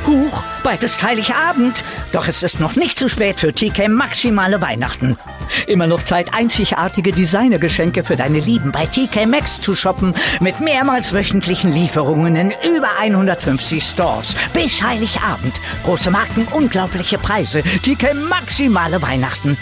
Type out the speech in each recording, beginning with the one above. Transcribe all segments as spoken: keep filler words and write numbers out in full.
Huch, bald ist Heiligabend. Doch es ist noch nicht zu spät für T K Maximale Weihnachten. Immer noch Zeit, einzigartige Designergeschenke für deine Lieben bei T K Maxx zu shoppen. Mit mehrmals wöchentlichen Lieferungen in über hundertfünfzig Stores. Bis Heiligabend. Große Marken, unglaubliche Preise. T K Maximale Weihnachten.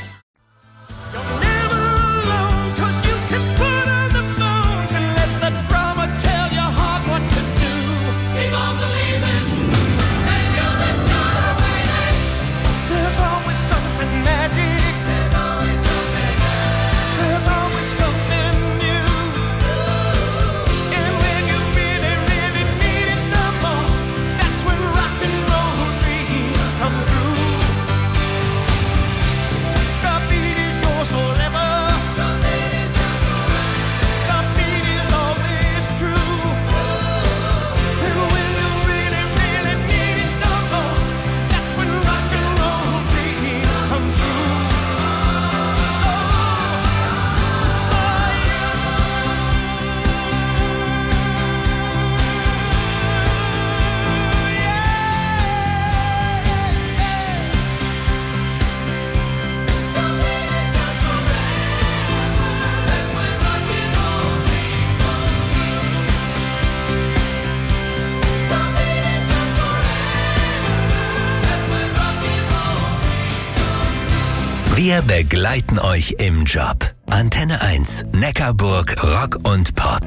Wir begleiten euch im Job. Antenne eins, Neckarburg, Rock und Pop.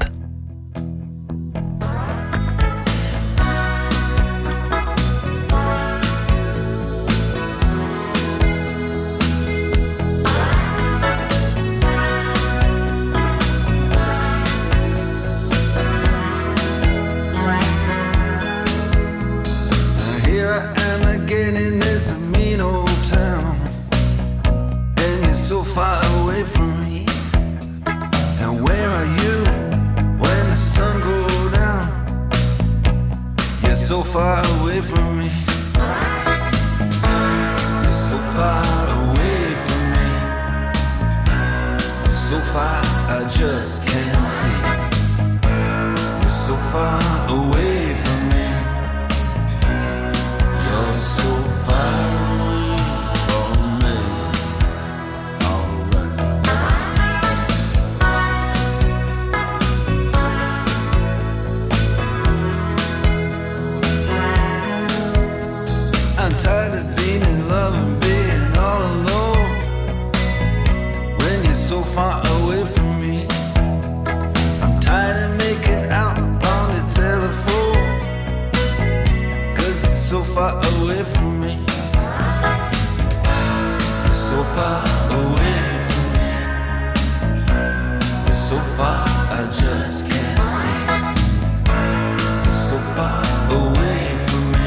So far away from me. You're so far away from me. So far I just can't see. You're so far away from me. You're so far away from me. I'm tired of being in love and being all alone. When you're so far away from me, I'm tired of making out on the telephone. Cause you're so far away from me. You're so far away from me. You're so far I just can't see. You're so far away from me.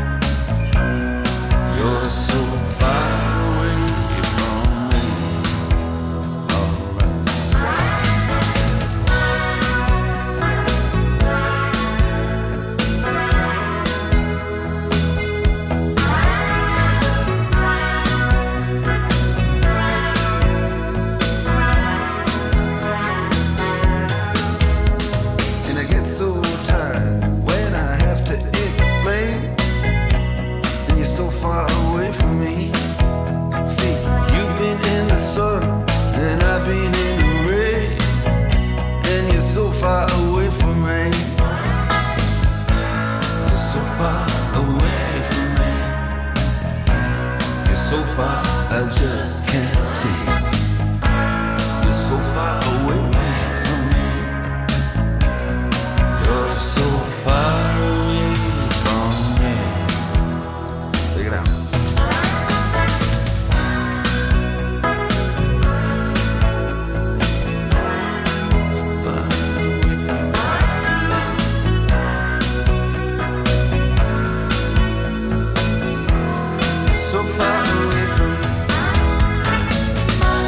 You're so far away from me. Alright. And I get so tired when I have to explain. And you're so far away from me. See, you've been in the sun and I've been in the rain. And you're so far away from me. You're so far away from me. You're so far I just can't see. You're so far away from me. You're so far away from me. Take it out. So far away from me.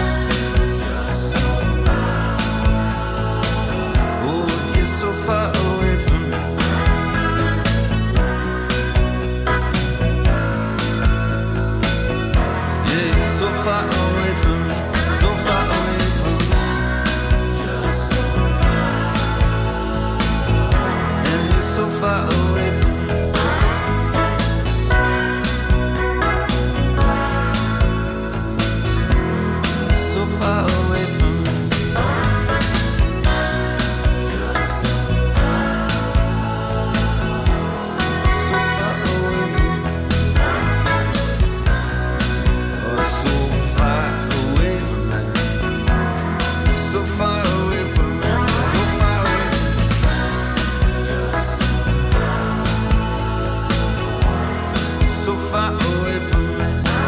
far away from me.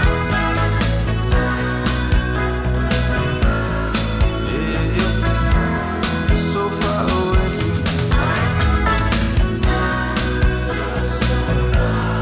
Yeah, you're so far away from me. You're so far.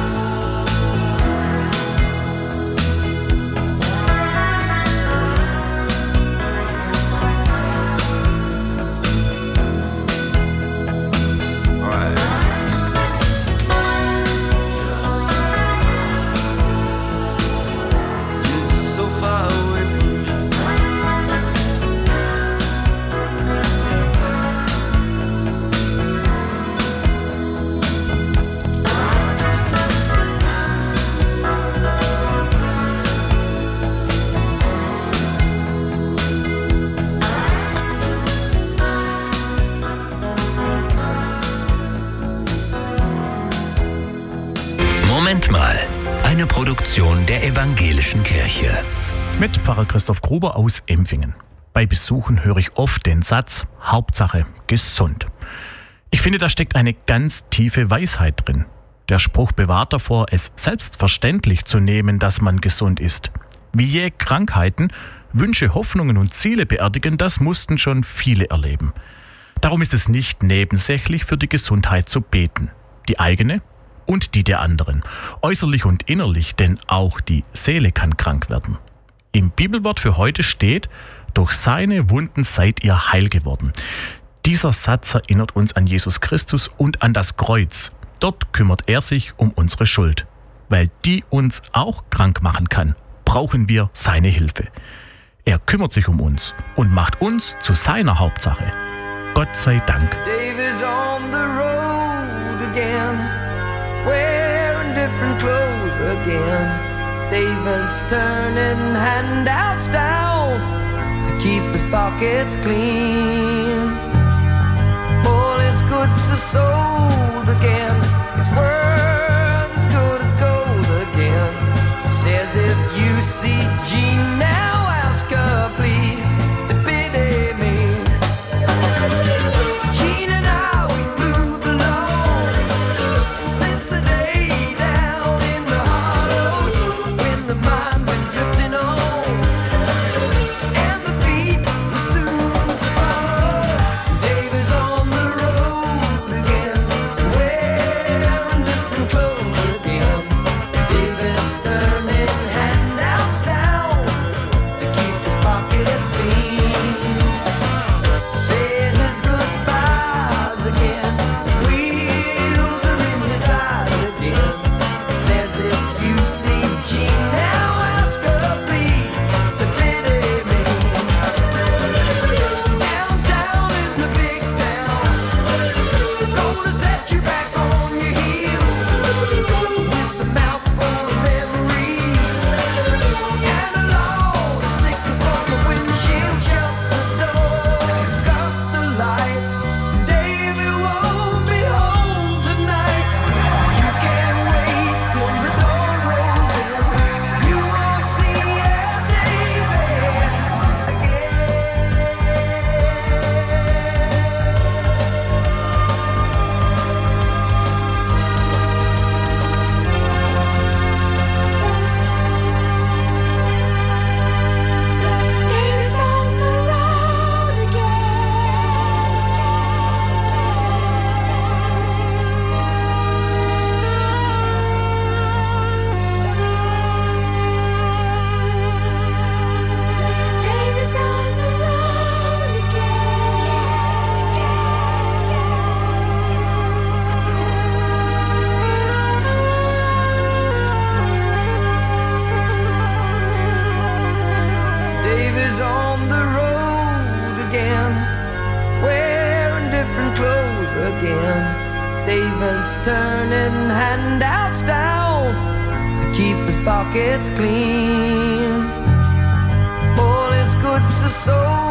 Moment mal, eine Produktion der Evangelischen Kirche. Mit Pfarrer Christoph Gruber aus Empfingen. Bei Besuchen höre ich oft den Satz, Hauptsache gesund. Ich finde, da steckt eine ganz tiefe Weisheit drin. Der Spruch bewahrt davor, es selbstverständlich zu nehmen, dass man gesund ist. Wie je Krankheiten, Wünsche, Hoffnungen und Ziele beerdigen, das mussten schon viele erleben. Darum ist es nicht nebensächlich, für die Gesundheit zu beten. Die eigene und die der anderen. Äußerlich und innerlich, denn auch die Seele kann krank werden. Im Bibelwort für heute steht, durch seine Wunden seid ihr heil geworden. Dieser Satz erinnert uns an Jesus Christus und an das Kreuz. Dort kümmert er sich um unsere Schuld. Weil die uns auch krank machen kann, brauchen wir seine Hilfe. Er kümmert sich um uns und macht uns zu seiner Hauptsache. Gott sei Dank. Dave is on the road again, wearing different clothes again. Dave is turning handouts down to keep his pockets clean. All his goods are sold again. His world's as good as gold again. He says if you see Jean now, ask her please to pity me. Jean and I, we moved along since the day down in the hollow when the mind went drifting on and the feet were soon to follow. Dave is on the road again, wearing different clothes again. Dave is turning handouts down to keep his pockets clean. Saying his goodbyes again, wheels are in his eyes again. He says if you see Jean now, ask her please to pity me. Downtown in the big town, gonna set you back on your heels with a mouthful of memories and a load of stickers on the windshield. Shut the door, cut the light. David won't be home tonight. You can't wait till the door rolls in. You won't see David again. David's on the road again. David's on the road again. Dave is on the road again, wearing different clothes again. Dave is turning handouts down to keep his pockets clean. All his goods are sold